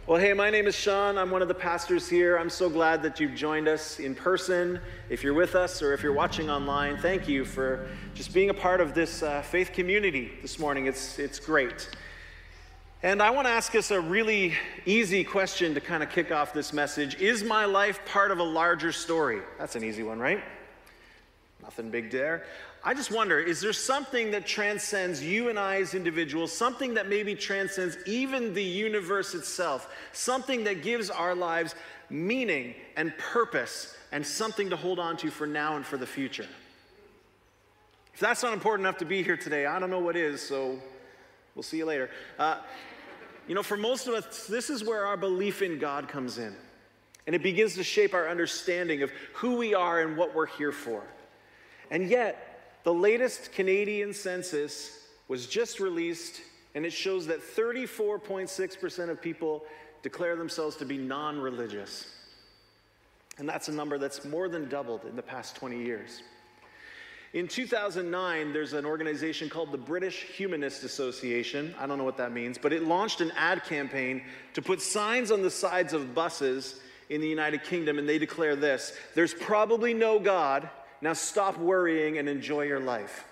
Well, hey, my name is Sean. I'm one of the pastors here. I'm so glad that you've joined us in person. If you're with us or if you're watching online, thank you for just being a part of this faith community this morning. It's great. And I want to ask us a really easy question to kind of kick off this message. Is my life part of a larger story? That's an easy one, right? Nothing big there. I just wonder, is there something that transcends you and I as individuals, something that maybe transcends even the universe itself, something that gives our lives meaning and purpose and something to hold on to for now and for the future? If that's not important enough to be here today, I don't know what is, so we'll see you later. For most of us, this is where our belief in God comes in. And it begins to shape our understanding of who we are and what we're here for. And yet, the latest Canadian census was just released, and it shows that 34.6% of people declare themselves to be non-religious. And that's a number that's more than doubled in the past 20 years. In 2009, there's an organization called the British Humanist Association. I don't know what that means, but it launched an ad campaign to put signs on the sides of buses in the United Kingdom, and they declare this: "There's probably no God. Now stop worrying and enjoy your life."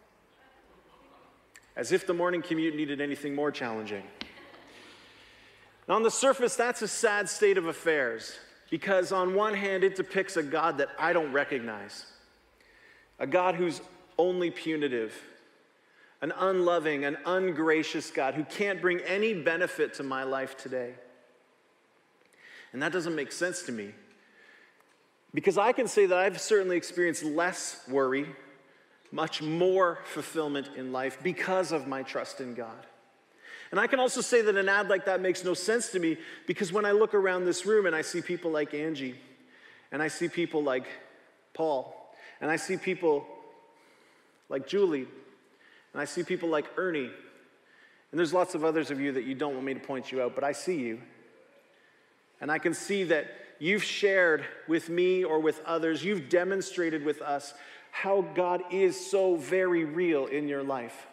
As if the morning commute needed anything more challenging. Now, on the surface, that's a sad state of affairs, because on one hand, it depicts a God that I don't recognize, a God who's only punitive, an unloving, an ungracious God who can't bring any benefit to my life today. And that doesn't make sense to me. Because I can say that I've certainly experienced less worry, much more fulfillment in life because of my trust in God. And I can also say that an ad like that makes no sense to me, because when I look around this room and I see people like Angie, and I see people like Paul, and I see people like Julie, and I see people like Ernie, and there's lots of others of you that you don't want me to point you out, but I see you. And I can see that you've shared with me or with others, you've demonstrated with us how God is so very real in your life.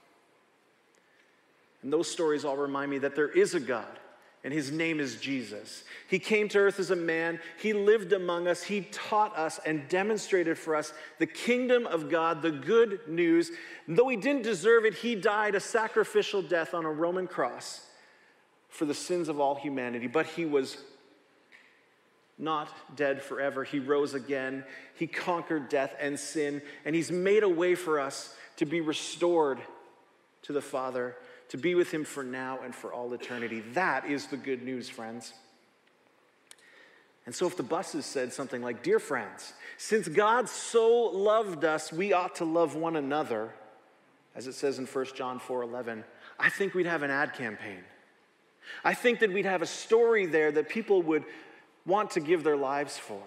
And those stories all remind me that there is a God, and his name is Jesus. He came to earth as a man, he lived among us, he taught us and demonstrated for us the kingdom of God, the good news. And though he didn't deserve it, he died a sacrificial death on a Roman cross for the sins of all humanity, but he was not dead forever. He rose again. He conquered death and sin, and he's made a way for us to be restored to the Father, to be with him for now and for all eternity. That is the good news, friends. And so if the buses said something like, "Dear friends, since God so loved us, we ought to love one another," as it says in 1 John 4:11, I think we'd have an ad campaign. I think that we'd have a story there that people would want to give their lives for.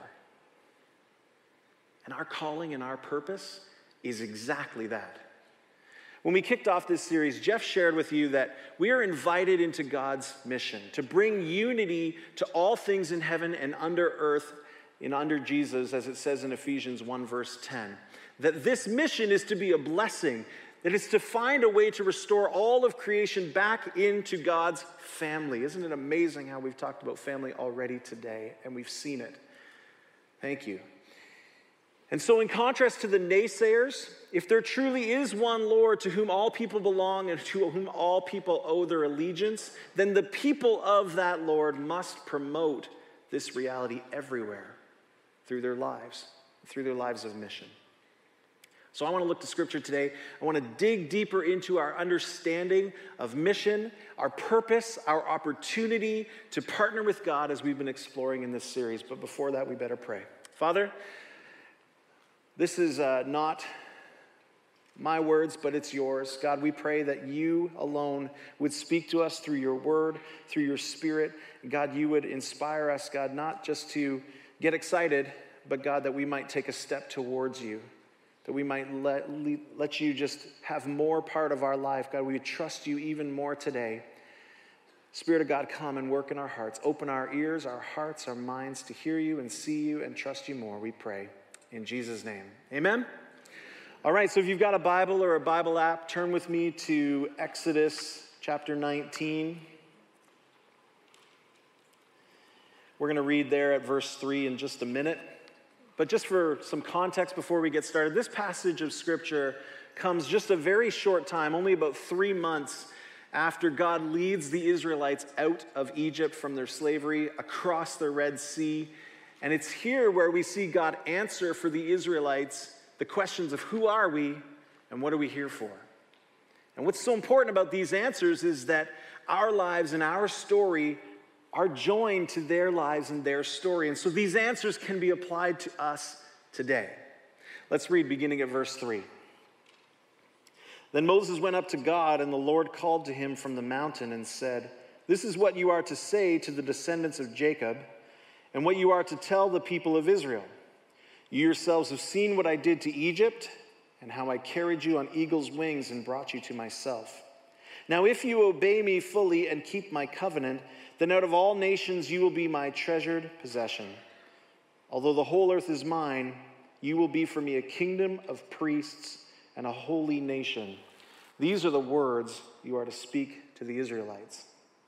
And our calling and our purpose is exactly that. When we kicked off this series, Jeff shared with you that we are invited into God's mission to bring unity to all things in heaven and under earth and under Jesus, as it says in Ephesians 1 verse 10. That this mission is to be a blessing, that it's to find a way to restore all of creation back into God's family. Isn't it amazing how we've talked about family already today, and we've seen it? Thank you. And so in contrast to the naysayers, if there truly is one Lord to whom all people belong and to whom all people owe their allegiance, then the people of that Lord must promote this reality everywhere through their lives of mission. So I want to look to Scripture today. I want to dig deeper into our understanding of mission, our purpose, our opportunity to partner with God as we've been exploring in this series. But before that, we better pray. Father, this is not my words, but it's yours. God, we pray that you alone would speak to us through your word, through your Spirit. God, you would inspire us, God, not just to get excited, but God, that we might take a step towards you. That we might let you just have more part of our life. God, we trust you even more today. Spirit of God, come and work in our hearts. Open our ears, our hearts, our minds to hear you and see you and trust you more, we pray. In Jesus' name, amen? All right, so if you've got a Bible or a Bible app, turn with me to Exodus chapter 19. We're going to read there at verse 3 in just a minute. But just for some context before we get started, this passage of Scripture comes just a very short time, only about 3 months after God leads the Israelites out of Egypt from their slavery across the Red Sea. And it's here where we see God answer for the Israelites the questions of who are we and what are we here for? And what's so important about these answers is that our lives and our story are joined to their lives and their story. And so these answers can be applied to us today. Let's read beginning at verse 3. Then Moses went up to God, and the Lord called to him from the mountain and said, "This is what you are to say to the descendants of Jacob, and what you are to tell the people of Israel. You yourselves have seen what I did to Egypt, and how I carried you on eagle's wings and brought you to myself. Now if you obey me fully and keep my covenant, then out of all nations you will be my treasured possession. Although the whole earth is mine, you will be for me a kingdom of priests and a holy nation. These are the words you are to speak to the Israelites."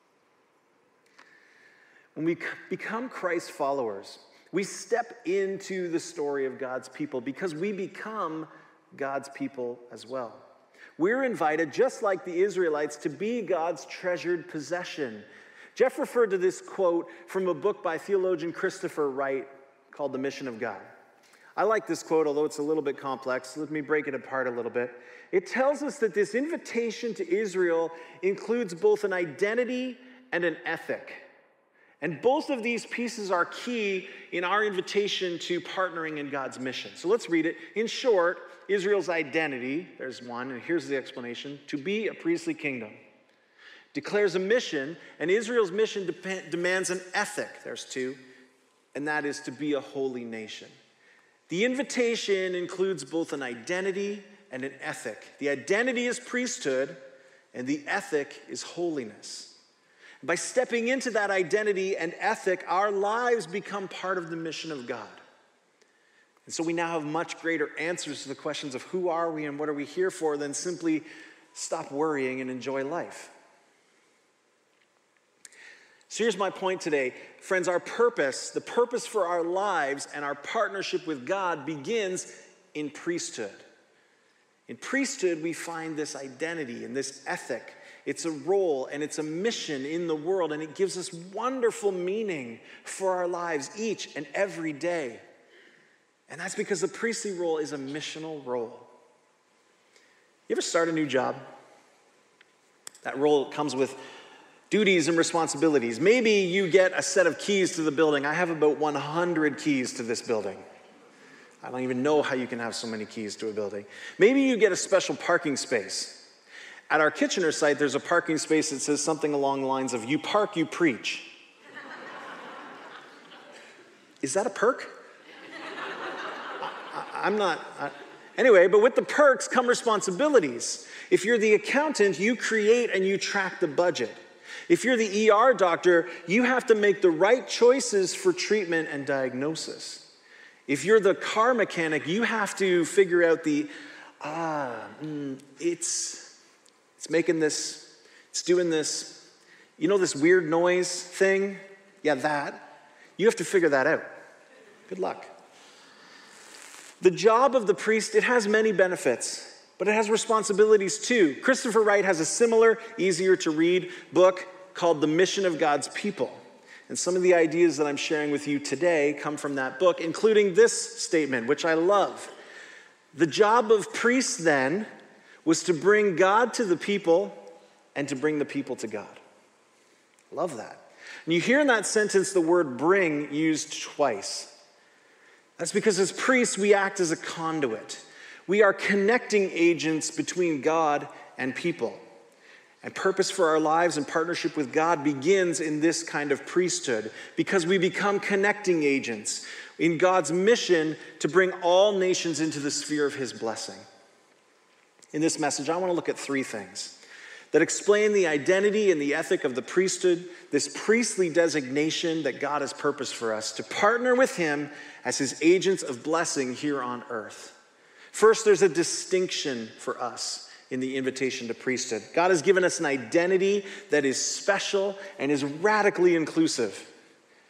When we become Christ followers, we step into the story of God's people because we become God's people as well. We're invited, just like the Israelites, to be God's treasured possession. Jeff referred to this quote from a book by theologian Christopher Wright called The Mission of God. I like this quote, although it's a little bit complex. Let me break it apart a little bit. It tells us that this invitation to Israel includes both an identity and an ethic. And both of these pieces are key in our invitation to partnering in God's mission. So let's read it. In short, Israel's identity, there's one, and here's the explanation: to be a priestly kingdom. Declares a mission, and Israel's mission demands an ethic, there's two, and that is to be a holy nation. The invitation includes both an identity and an ethic. The identity is priesthood, and the ethic is holiness. By stepping into that identity and ethic, our lives become part of the mission of God. And so we now have much greater answers to the questions of who are we and what are we here for than simply stop worrying and enjoy life. So here's my point today. Friends, our purpose, the purpose for our lives and our partnership with God begins in priesthood. In priesthood, we find this identity and this ethic. It's a role and it's a mission in the world, and it gives us wonderful meaning for our lives each and every day. And that's because the priestly role is a missional role. You ever start a new job? That role comes with duties and responsibilities. Maybe you get a set of keys to the building. I have about 100 keys to this building. I don't even know how you can have so many keys to a building. Maybe you get a special parking space. At our Kitchener site, there's a parking space that says something along the lines of, "You park, you preach." Is that a perk? I'm not. Anyway, but with the perks come responsibilities. If you're the accountant, you create and you track the budget. If you're the ER doctor, you have to make the right choices for treatment and diagnosis. If you're the car mechanic, you have to figure out it's making this, it's doing this, you know, this weird noise thing? Yeah, that. You have to figure that out. Good luck. The job of the priest, it has many benefits, but it has responsibilities too. Christopher Wright has a similar, easier to read book called The Mission of God's People. And some of the ideas that I'm sharing with you today come from that book, including this statement, which I love. The job of priests then was to bring God to the people and to bring the people to God. Love that. And you hear in that sentence the word bring used twice. That's because as priests, we act as a conduit. We are connecting agents between God and people. And purpose for our lives and partnership with God begins in this kind of priesthood because we become connecting agents in God's mission to bring all nations into the sphere of his blessing. In this message, I want to look at three things that explain the identity and the ethic of the priesthood, this priestly designation that God has purposed for us to partner with him as his agents of blessing here on earth. First, there's a distinction for us in the invitation to priesthood. God has given us an identity that is special and is radically inclusive.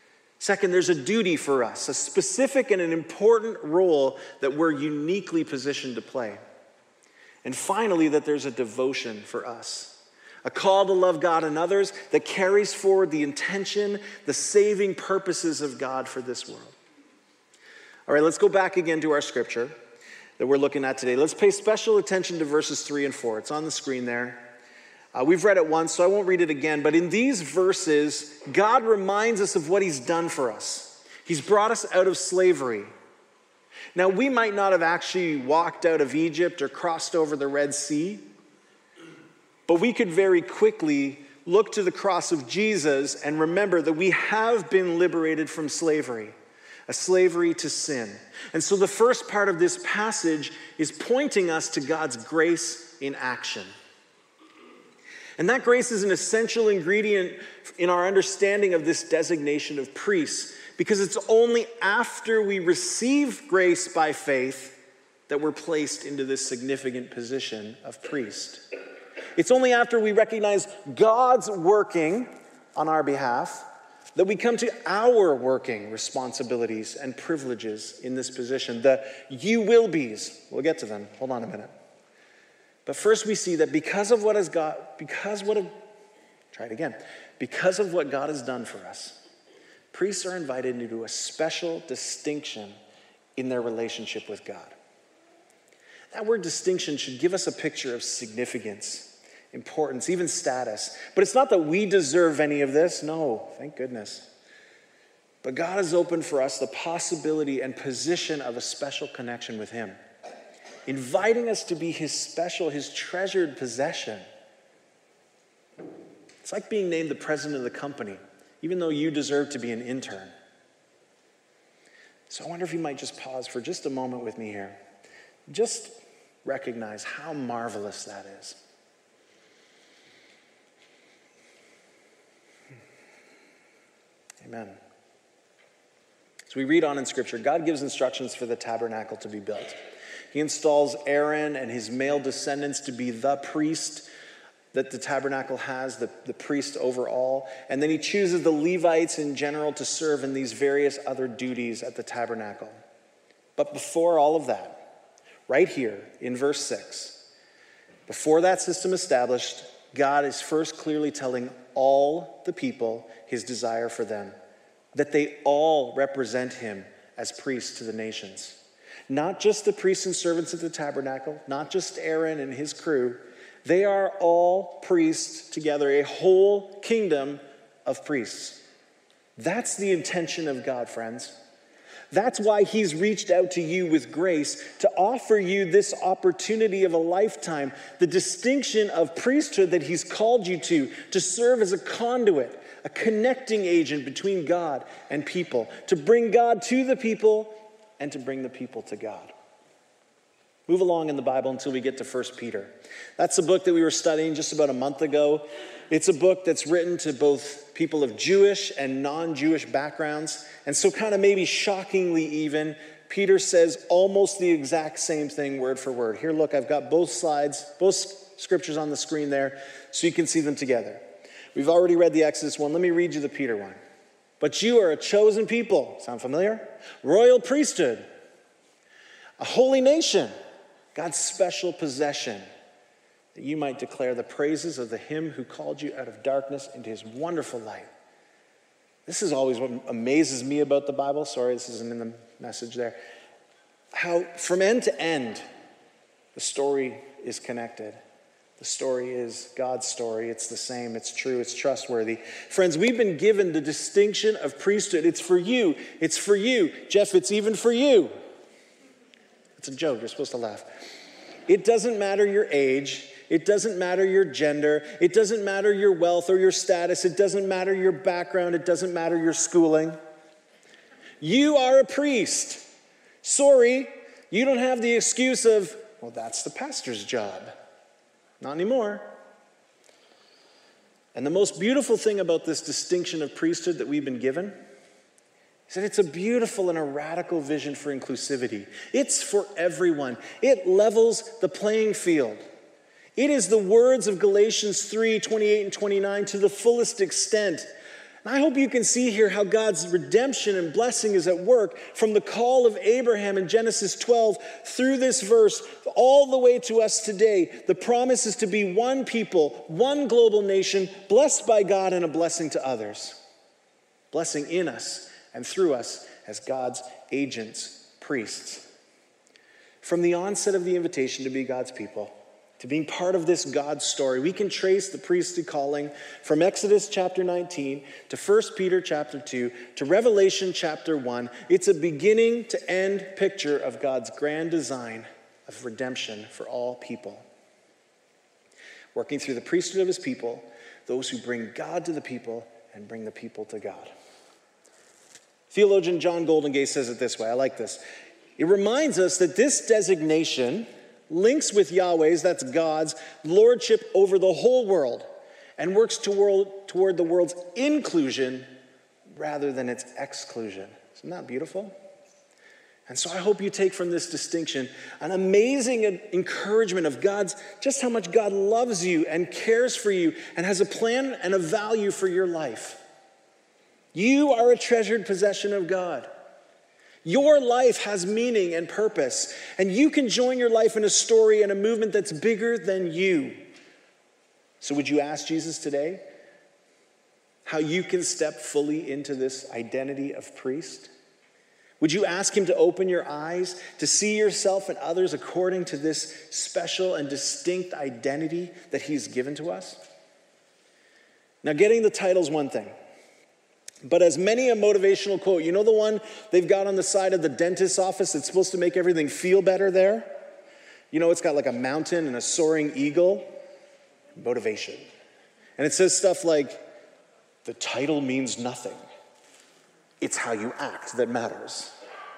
Second, there's a duty for us, a specific and an important role that we're uniquely positioned to play. And finally, that there's a devotion for us, a call to love God and others that carries forward the intention, the saving purposes of God for this world. All right, let's go back again to our scripture that we're looking at today. Let's pay special attention to verses 3 and 4. It's on the screen there. We've read it once, so I won't read it again. But in these verses, God reminds us of what he's done for us. He's brought us out of slavery. Now, we might not have actually walked out of Egypt or crossed over the Red Sea, but we could very quickly look to the cross of Jesus and remember that we have been liberated from slavery, a slavery to sin. And so the first part of this passage is pointing us to God's grace in action. And that grace is an essential ingredient in our understanding of this designation of priests, because it's only after we receive grace by faith that we're placed into this significant position of priest. It's only after we recognize God's working on our behalf that we come to our working responsibilities and privileges in this position, the you will be's. We'll get to them. Hold on a minute. But first we see that because of what God has done for us, priests are invited into a special distinction in their relationship with God. That word distinction should give us a picture of significance, importance, even status. But it's not that we deserve any of this. No, thank goodness. But God has opened for us the possibility and position of a special connection with him, inviting us to be his treasured possession. It's like being named the president of the company, even though you deserve to be an intern. So I wonder if you might just pause for just a moment with me here. Just recognize how marvelous that is. Amen. So we read on in Scripture, God gives instructions for the tabernacle to be built. He installs Aaron and his male descendants to be the priest that the tabernacle has, the priest over all. And then he chooses the Levites in general to serve in these various other duties at the tabernacle. But before all of that, right here in verse 6, before that system established, God is first clearly telling all the people his desire for them, that they all represent him as priests to the nations. Not just the priests and servants at the tabernacle, not just Aaron and his crew. They are all priests together, a whole kingdom of priests. That's the intention of God, friends. That's why he's reached out to you with grace to offer you this opportunity of a lifetime, the distinction of priesthood that he's called you to serve as a conduit, a connecting agent between God and people, to bring God to the people and to bring the people to God. Move along in the Bible until we get to 1 Peter. That's a book that we were studying just about a month ago. It's a book that's written to both people of Jewish and non-Jewish backgrounds. And so kind of maybe shockingly even, Peter says almost the exact same thing word for word. Here, look, I've got both slides, both scriptures on the screen there so you can see them together. We've already read the Exodus one. Let me read you the Peter one. But you are a chosen people. Sound familiar? Royal priesthood. A holy nation. God's special possession, that you might declare the praises of the him who called you out of darkness into his wonderful light. This is always what amazes me about the Bible. Sorry, this isn't in the message there. How from end to end, the story is connected. The story is God's story. It's the same. It's true. It's trustworthy. Friends, we've been given the distinction of priesthood. It's for you. It's for you. Jeff, it's even for you. It's a joke. You're supposed to laugh. It doesn't matter your age. It doesn't matter your gender. It doesn't matter your wealth or your status. It doesn't matter your background. It doesn't matter your schooling. You are a priest. Sorry, you don't have the excuse of, well, that's the pastor's job. Not anymore. And the most beautiful thing about this distinction of priesthood that we've been given is that it's a beautiful and a radical vision for inclusivity. It's for everyone. It levels the playing field. It is the words of Galatians 3:28 and 29 to the fullest extent. And I hope you can see here how God's redemption and blessing is at work from the call of Abraham in Genesis 12 through this verse all the way to us today. The promise is to be one people, one global nation, blessed by God and a blessing to others. Blessing in us and through us as God's agents, priests. From the onset of the invitation to be God's people, to being part of this God story, we can trace the priestly calling from Exodus chapter 19 to 1 Peter chapter 2 to Revelation chapter 1. It's a beginning to end picture of God's grand design of redemption for all people. Working through the priesthood of his people, those who bring God to the people and bring the people to God. Theologian John Goldingay says it this way. I like this. It reminds us that this designation links with Yahweh's, that's God's, lordship over the whole world and works toward the world's inclusion rather than its exclusion. Isn't that beautiful? And so I hope you take from this distinction an amazing encouragement of God's, just how much God loves you and cares for you and has a plan and a value for your life. You are a treasured possession of God. Your life has meaning and purpose, and you can join your life in a story and a movement that's bigger than you. So would you ask Jesus today how you can step fully into this identity of priest? Would you ask him to open your eyes to see yourself and others according to this special and distinct identity that he's given to us? Now, getting the title's one thing. But as many a motivational quote, you know the one they've got on the side of the dentist's office that's supposed to make everything feel better there? You know, it's got like a mountain and a soaring eagle. Motivation. And it says stuff like, the title means nothing. It's how you act that matters.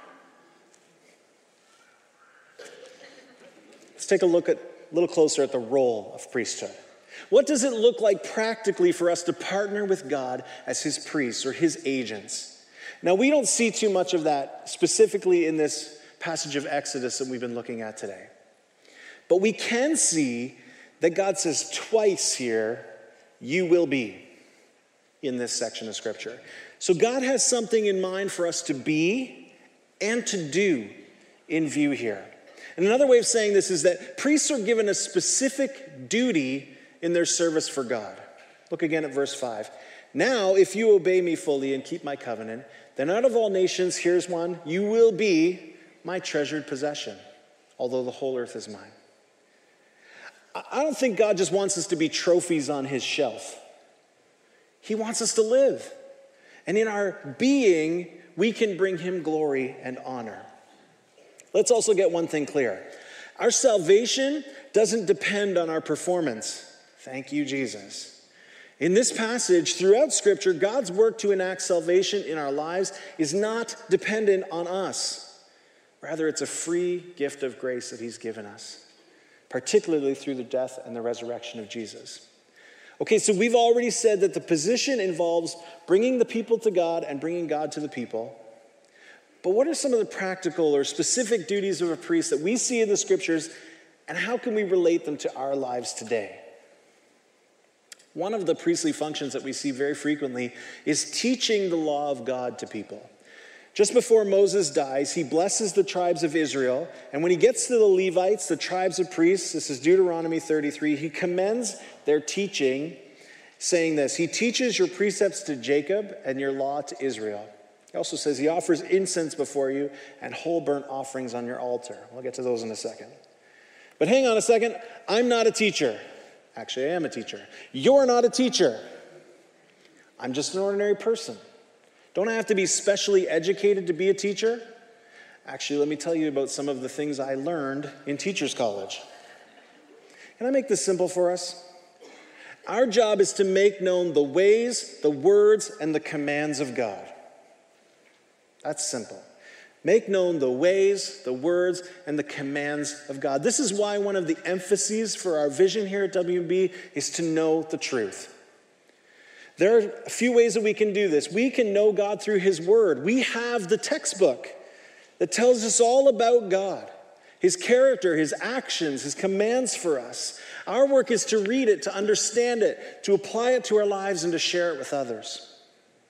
Let's take a little closer at the role of priesthood. What does it look like practically for us to partner with God as his priests or his agents? Now, we don't see too much of that specifically in this passage of Exodus that we've been looking at today. But we can see that God says twice here, you will be, in this section of Scripture. So God has something in mind for us to be and to do in view here. And another way of saying this is that priests are given a specific duty in their service for God. Look again at verse 5. Now, if you obey me fully and keep my covenant, then out of all nations, here's one, you will be my treasured possession, although the whole earth is mine. I don't think God just wants us to be trophies on his shelf. He wants us to live. And in our being, we can bring him glory and honor. Let's also get one thing clear. Our salvation doesn't depend on our performance. Thank you, Jesus. In this passage, throughout Scripture, God's work to enact salvation in our lives is not dependent on us. Rather, it's a free gift of grace that he's given us, particularly through the death and the resurrection of Jesus. Okay, so we've already said that the position involves bringing the people to God and bringing God to the people. But what are some of the practical or specific duties of a priest that we see in the Scriptures, and how can we relate them to our lives today? One of the priestly functions that we see very frequently is teaching the law of God to people. Just before Moses dies, he blesses the tribes of Israel, and when he gets to the Levites, the tribes of priests, this is Deuteronomy 33, he commends their teaching, saying this, he teaches your precepts to Jacob and your law to Israel. He also says he offers incense before you and whole burnt offerings on your altar. We'll get to those in a second. But hang on a second, I'm not a teacher. Actually, I am a teacher. You're not a teacher. I'm just an ordinary person. Don't I have to be specially educated to be a teacher? Actually, let me tell you about some of the things I learned in Teachers College. Can I make this simple for us? Our job is to make known the ways, the words, and the commands of God. That's simple. Make known the ways, the words, and the commands of God. This is why one of the emphases for our vision here at WB is to know the truth. There are a few ways that we can do this. We can know God through his word. We have the textbook that tells us all about God, his character, his actions, his commands for us. Our work is to read it, to understand it, to apply it to our lives, and to share it with others.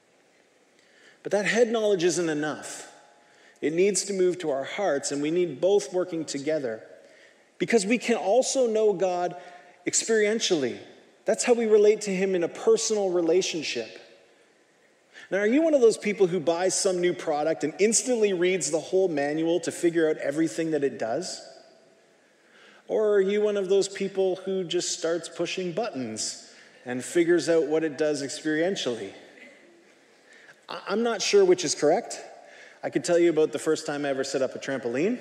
But that head knowledge isn't enough. It needs to move to our hearts, and we need both working together. Because we can also know God experientially. That's how we relate to him in a personal relationship. Now, are you one of those people who buys some new product and instantly reads the whole manual to figure out everything that it does? Or are you one of those people who just starts pushing buttons and figures out what it does experientially? I'm not sure which is correct. I could tell you about the first time I ever set up a trampoline.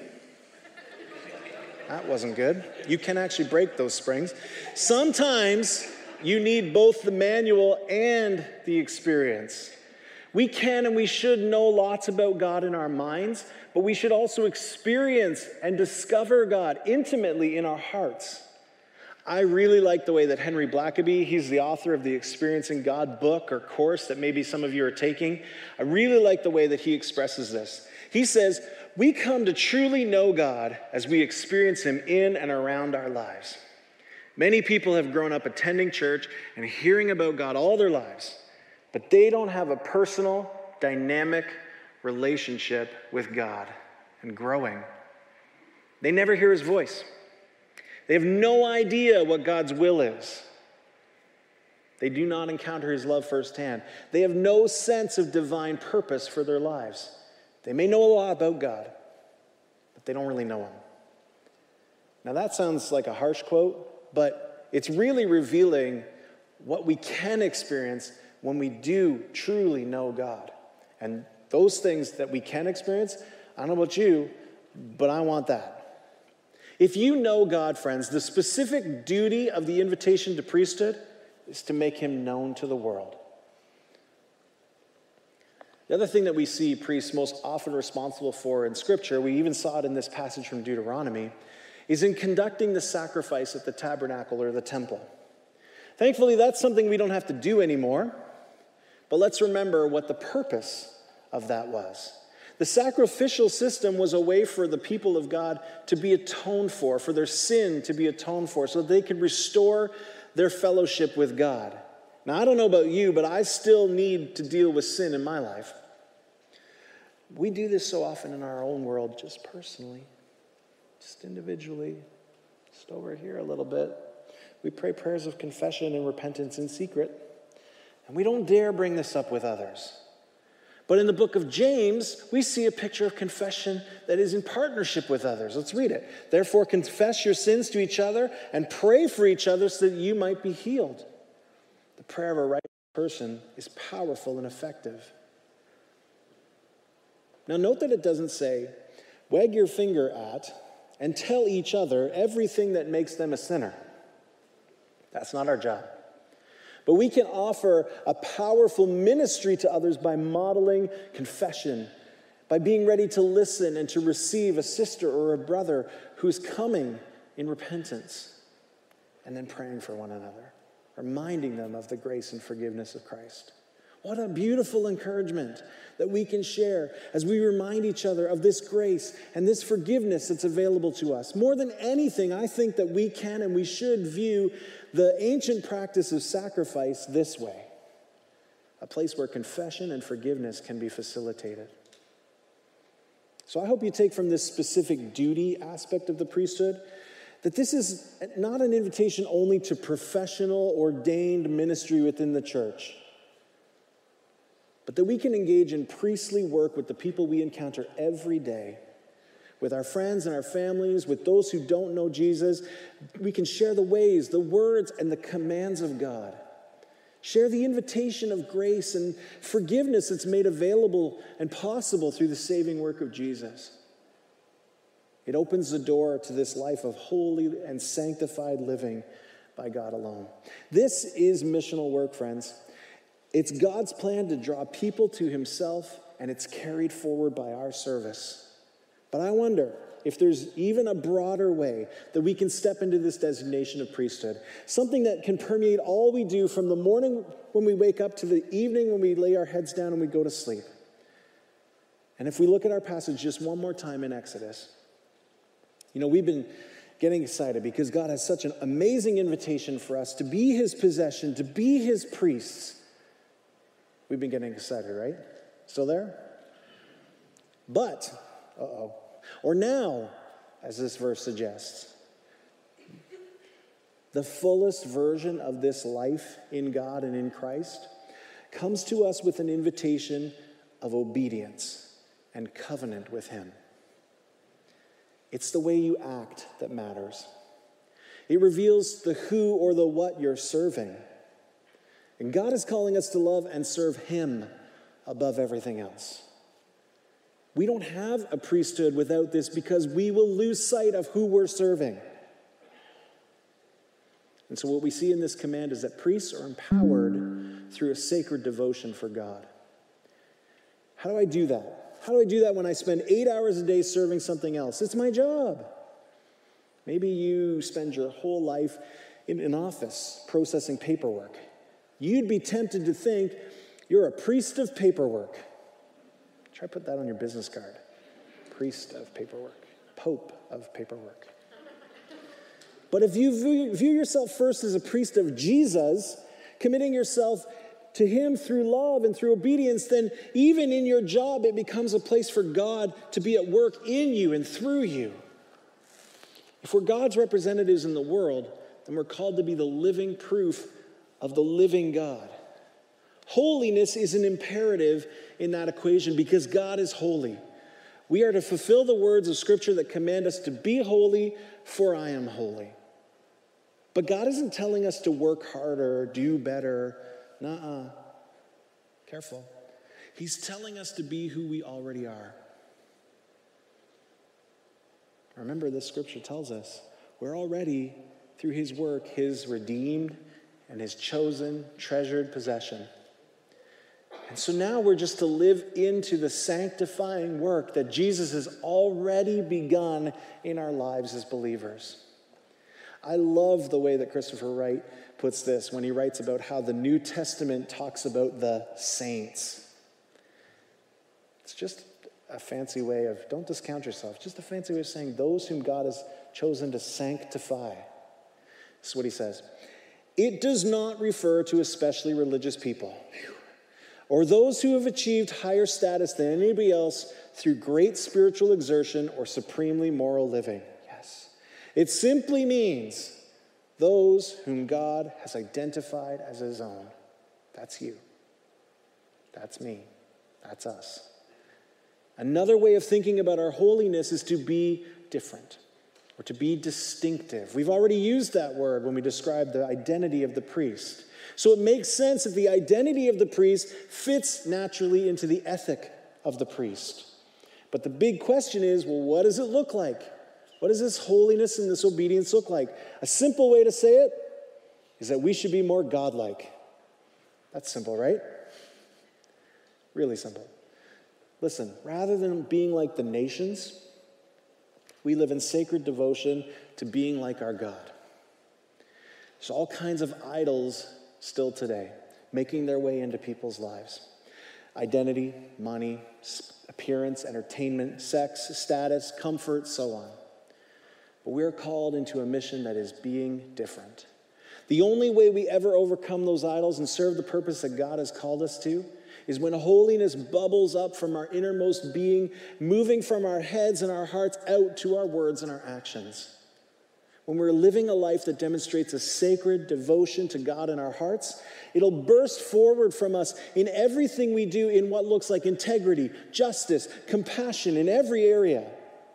That wasn't good. You can actually break those springs. Sometimes you need both the manual and the experience. We can and we should know lots about God in our minds, but we should also experience and discover God intimately in our hearts. I really like the way that Henry Blackaby, he's the author of the Experiencing God book or course that maybe some of you are taking. I really like the way that he expresses this. He says, we come to truly know God as we experience him in and around our lives. Many people have grown up attending church and hearing about God all their lives, but they don't have a personal, dynamic relationship with God and growing. They never hear his voice. They have no idea what God's will is. They do not encounter his love firsthand. They have no sense of divine purpose for their lives. They may know a lot about God, but they don't really know him. Now that sounds like a harsh quote, but it's really revealing what we can experience when we do truly know God. And those things that we can experience, I don't know about you, but I want that. If you know God, friends, the specific duty of the invitation to priesthood is to make him known to the world. The other thing that we see priests most often responsible for in Scripture, we even saw it in this passage from Deuteronomy, is in conducting the sacrifice at the tabernacle or the temple. Thankfully, that's something we don't have to do anymore, but let's remember what the purpose of that was. The sacrificial system was a way for the people of God to be atoned for their sin to be atoned for, so that they could restore their fellowship with God. Now, I don't know about you, but I still need to deal with sin in my life. We do this so often in our own world, just personally, just individually, just over here a little bit. We pray prayers of confession and repentance in secret, and we don't dare bring this up with others. But in the book of James, we see a picture of confession that is in partnership with others. Let's read it. Therefore, confess your sins to each other and pray for each other so that you might be healed. The prayer of a righteous person is powerful and effective. Now, note that it doesn't say, wag your finger at and tell each other everything that makes them a sinner. That's not our job. But we can offer a powerful ministry to others by modeling confession, by being ready to listen and to receive a sister or a brother who's coming in repentance, and then praying for one another, reminding them of the grace and forgiveness of Christ. What a beautiful encouragement that we can share as we remind each other of this grace and this forgiveness that's available to us. More than anything, I think that we can and we should view the ancient practice of sacrifice this way: a place where confession and forgiveness can be facilitated. So I hope you take from this specific duty aspect of the priesthood that this is not an invitation only to professional, ordained ministry within the church, but that we can engage in priestly work with the people we encounter every day, with our friends and our families, with those who don't know Jesus. We can share the ways, the words, and the commands of God. Share the invitation of grace and forgiveness that's made available and possible through the saving work of Jesus. It opens the door to this life of holy and sanctified living by God alone. This is missional work, friends. It's God's plan to draw people to himself, and it's carried forward by our service. But I wonder if there's even a broader way that we can step into this designation of priesthood, something that can permeate all we do from the morning when we wake up to the evening when we lay our heads down and we go to sleep. And if we look at our passage just one more time in Exodus, we've been getting excited because God has such an amazing invitation for us to be his possession, to be his priests. We've been getting excited, right? Still there? But, or now, as this verse suggests, the fullest version of this life in God and in Christ comes to us with an invitation of obedience and covenant with him. It's the way you act that matters. It reveals the who or the what you're serving. And God is calling us to love and serve him above everything else. We don't have a priesthood without this because we will lose sight of who we're serving. And so what we see in this command is that priests are empowered through a sacred devotion for God. How do I do that? How do I do that when I spend 8 hours a day serving something else? It's my job. Maybe you spend your whole life in an office processing paperwork. You'd be tempted to think you're a priest of paperwork. Try to put that on your business card. Priest of paperwork. Pope of paperwork. But if you view yourself first as a priest of Jesus, committing yourself to him through love and through obedience, then even in your job, it becomes a place for God to be at work in you and through you. If we're God's representatives in the world, then we're called to be the living proof of the living God. Holiness is an imperative in that equation because God is holy. We are to fulfill the words of Scripture that command us to be holy, for I am holy. But God isn't telling us to work harder, do better. Nuh-uh. Careful. He's telling us to be who we already are. Remember, this Scripture tells us we're already, through his work, his redeemed and his chosen, treasured possession. And so now we're just to live into the sanctifying work that Jesus has already begun in our lives as believers. I love the way that Christopher Wright puts this when he writes about how the New Testament talks about the saints. It's just a fancy way of, don't discount yourself, just a fancy way of saying those whom God has chosen to sanctify. This is what he says. It does not refer to especially religious people or those who have achieved higher status than anybody else through great spiritual exertion or supremely moral living. Yes. It simply means those whom God has identified as his own. That's you. That's me. That's us. Another way of thinking about our holiness is to be different or to be distinctive. We've already used that word when we described the identity of the priest. So it makes sense that the identity of the priest fits naturally into the ethic of the priest. But the big question is, well, what does it look like? What does this holiness and this obedience look like? A simple way to say it is that we should be more godlike. That's simple, right? Really simple. Listen, rather than being like the nations, we live in sacred devotion to being like our God. There's all kinds of idols still today, making their way into people's lives. Identity, money, appearance, entertainment, sex, status, comfort, so on. But we're called into a mission that is being different. The only way we ever overcome those idols and serve the purpose that God has called us to is when holiness bubbles up from our innermost being, moving from our heads and our hearts out to our words and our actions. When we're living a life that demonstrates a sacred devotion to God in our hearts, it'll burst forward from us in everything we do in what looks like integrity, justice, compassion in every area.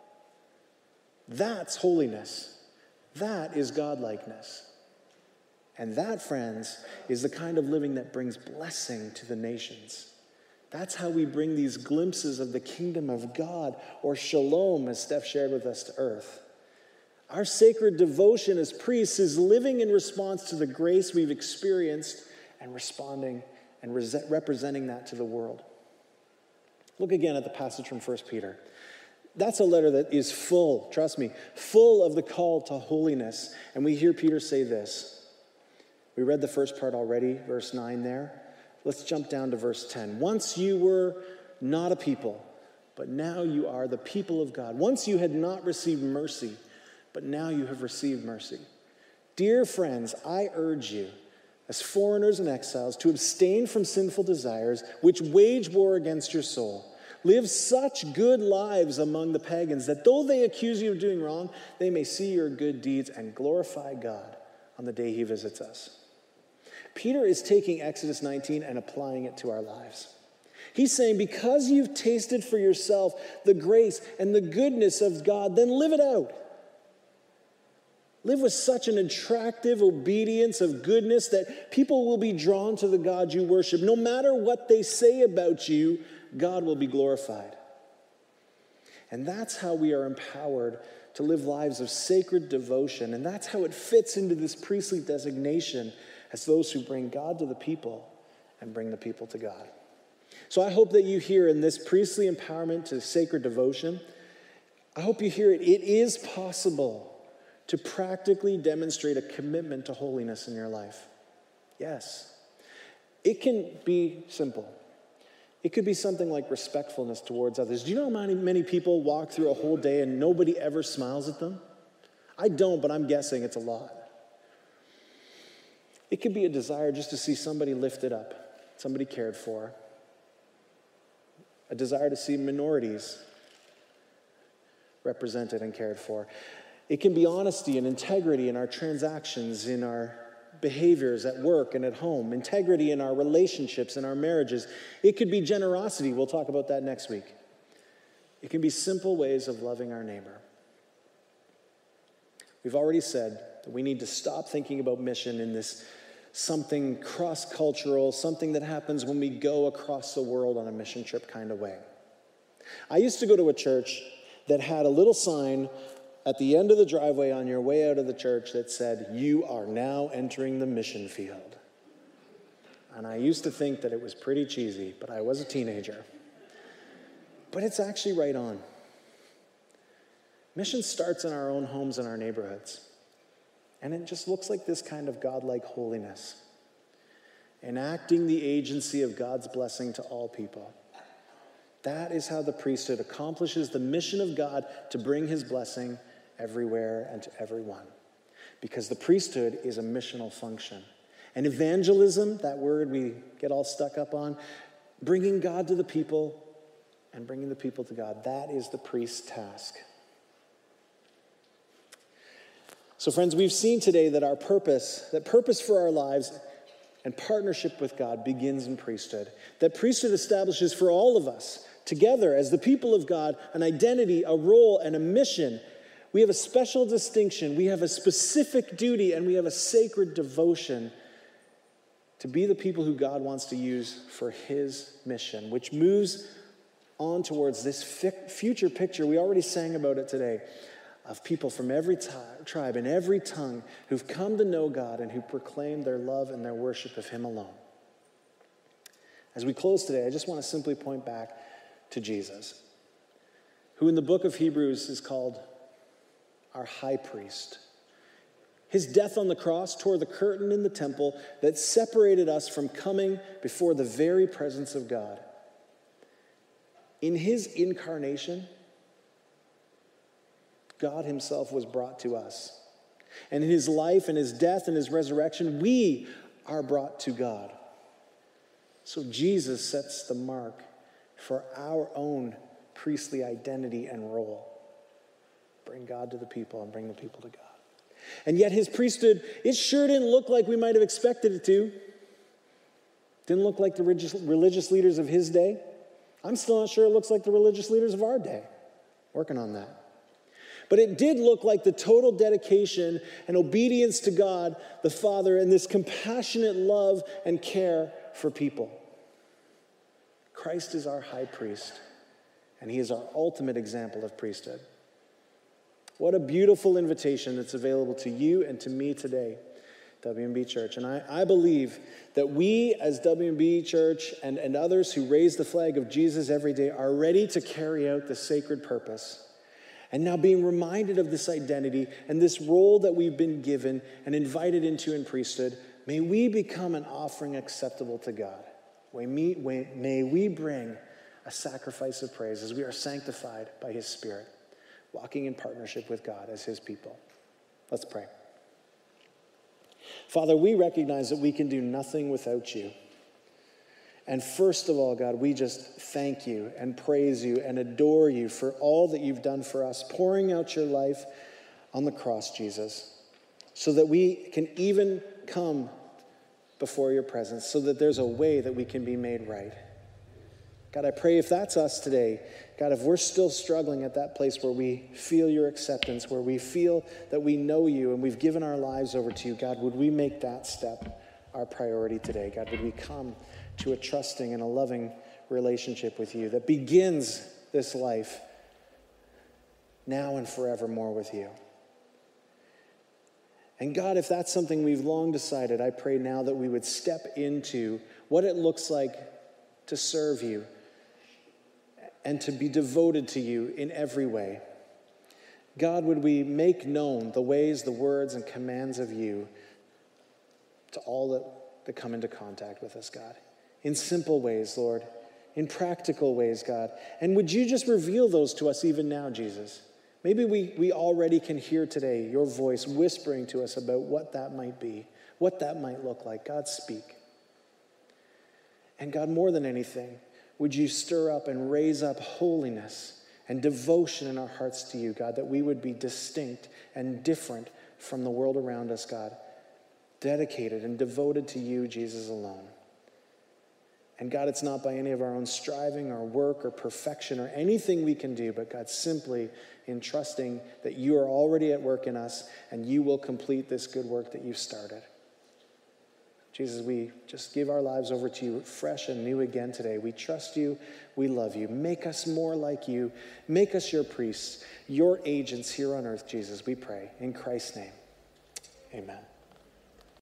That's holiness. That is godlikeness. And that, friends, is the kind of living that brings blessing to the nations. That's how we bring these glimpses of the kingdom of God, or shalom, as Steph shared with us, to earth. Our sacred devotion as priests is living in response to the grace we've experienced and responding and representing that to the world. Look again at the passage from 1 Peter. That's a letter that is full, trust me, full of the call to holiness. And we hear Peter say this. We read the first part already, verse 9 there. Let's jump down to verse 10. Once you were not a people, but now you are the people of God. Once you had not received mercy, but now you have received mercy. Dear friends, I urge you, as foreigners and exiles, to abstain from sinful desires which wage war against your soul. Live such good lives among the pagans that though they accuse you of doing wrong, they may see your good deeds and glorify God on the day he visits us. Peter is taking Exodus 19 and applying it to our lives. He's saying, because you've tasted for yourself the grace and the goodness of God, then live it out. Live with such an attractive obedience of goodness that people will be drawn to the God you worship. No matter what they say about you, God will be glorified. And that's how we are empowered to live lives of sacred devotion. And that's how it fits into this priestly designation as those who bring God to the people and bring the people to God. So I hope that you hear in this priestly empowerment to sacred devotion, I hope you hear it. It is possible to practically demonstrate a commitment to holiness in your life. Yes. It can be simple. It could be something like respectfulness towards others. Do you know how many people walk through a whole day and nobody ever smiles at them? I don't, but I'm guessing it's a lot. It could be a desire just to see somebody lifted up, somebody cared for. A desire to see minorities represented and cared for. It can be honesty and integrity in our transactions, in our behaviors at work and at home, integrity in our relationships and our marriages. It could be generosity. We'll talk about that next week. It can be simple ways of loving our neighbor. We've already said that we need to stop thinking about mission in this something cross-cultural, something that happens when we go across the world on a mission trip kind of way. I used to go to a church that had a little sign at the end of the driveway on your way out of the church that said, "You are now entering the mission field." And I used to think that it was pretty cheesy, but I was a teenager. But it's actually right on. Mission starts in our own homes and our neighborhoods. And it just looks like this kind of godlike holiness, enacting the agency of God's blessing to all people. That is how the priesthood accomplishes the mission of God to bring his blessing everywhere and to everyone. Because the priesthood is a missional function. And evangelism, that word we get all stuck up on, bringing God to the people and bringing the people to God, that is the priest's task. So friends, we've seen today that purpose for our lives and partnership with God begins in priesthood. That priesthood establishes for all of us, together as the people of God, an identity, a role, and a mission. We have a special distinction, we have a specific duty, and we have a sacred devotion to be the people who God wants to use for his mission, which moves on towards this future picture. We already sang about it today, of people from every tribe and every tongue who've come to know God and who proclaim their love and their worship of him alone. As we close today, I just want to simply point back to Jesus, who in the book of Hebrews is called our high priest. His death on the cross tore the curtain in the temple that separated us from coming before the very presence of God. In his incarnation, God himself was brought to us. And in his life and his death and his resurrection, we are brought to God. So Jesus sets the mark for our own priestly identity and role. Bring God to the people and bring the people to God. And yet his priesthood, it sure didn't look like we might have expected it to. Didn't look like the religious leaders of his day. I'm still not sure it looks like the religious leaders of our day. Working on that. But it did look like the total dedication and obedience to God, the Father, and this compassionate love and care for people. Christ is our high priest, and he is our ultimate example of priesthood. What a beautiful invitation that's available to you and to me today, WMB Church. And I believe that we as WMB Church and others who raise the flag of Jesus every day are ready to carry out the sacred purpose. And now being reminded of this identity and this role that we've been given and invited into in priesthood, may we become an offering acceptable to God. May we bring a sacrifice of praise as we are sanctified by his Spirit, walking in partnership with God as his people. Let's pray. Father, we recognize that we can do nothing without you. And first of all, God, we just thank you and praise you and adore you for all that you've done for us, pouring out your life on the cross, Jesus, so that we can even come before your presence, so that there's a way that we can be made right. God, I pray if that's us today, God, if we're still struggling at that place where we feel your acceptance, where we feel that we know you and we've given our lives over to you, God, would we make that step our priority today? God, would we come to a trusting and a loving relationship with you that begins this life now and forevermore with you? And God, if that's something we've long decided, I pray now that we would step into what it looks like to serve you and to be devoted to you in every way. God, would we make known the ways, the words, and commands of you to all that come into contact with us, God. In simple ways, Lord. In practical ways, God. And would you just reveal those to us even now, Jesus? Maybe we already can hear today your voice whispering to us about what that might be, what that might look like. God, speak. And God, more than anything, would you stir up and raise up holiness and devotion in our hearts to you, God, that we would be distinct and different from the world around us, God, dedicated and devoted to you, Jesus, alone. And God, it's not by any of our own striving or work or perfection or anything we can do, but God, simply in trusting that you are already at work in us and you will complete this good work that you've started. Jesus, we just give our lives over to you fresh and new again today. We trust you. We love you. Make us more like you. Make us your priests, your agents here on earth, Jesus, we pray. In Christ's name, amen.